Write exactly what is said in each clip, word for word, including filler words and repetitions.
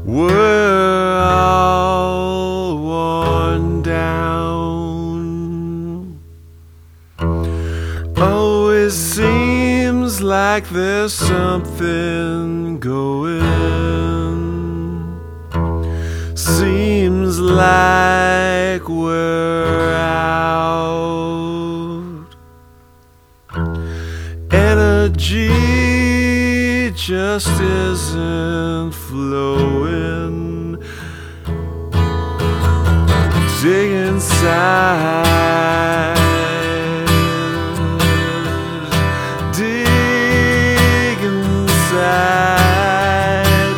were all worn down. Always seems like there's something going. Seems like we're out. Energy just isn't flowing. Dig inside. Dig inside.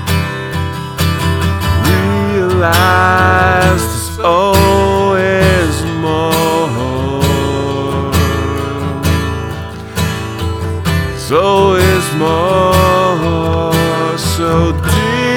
Realize there's always more. There's always more. So dig.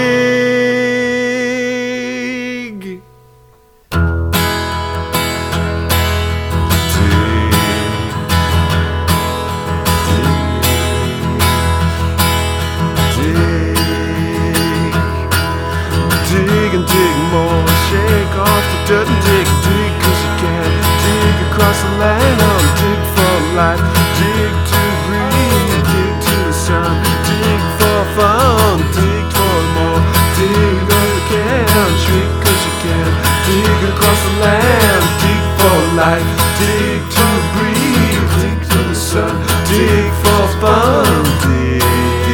Dig and dig more, shake off the dirt and dig, dig cause you can. Dig across the land, on dig for life. Dig to breathe, dig to the sun. Dig for fun, dig for more. Dig all you can, dig cause you can. Dig across the land, dig for life. Dig to breathe, dig to the sun. Dig for fun, dig.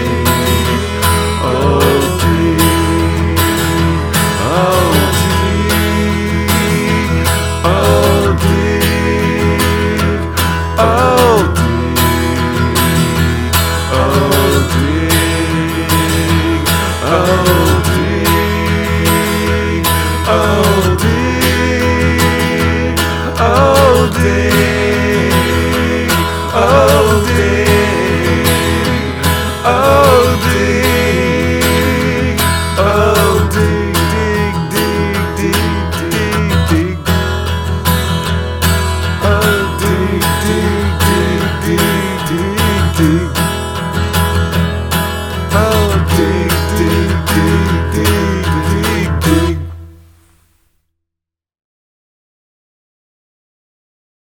Oh, dig. Oh, dig, oh, dig.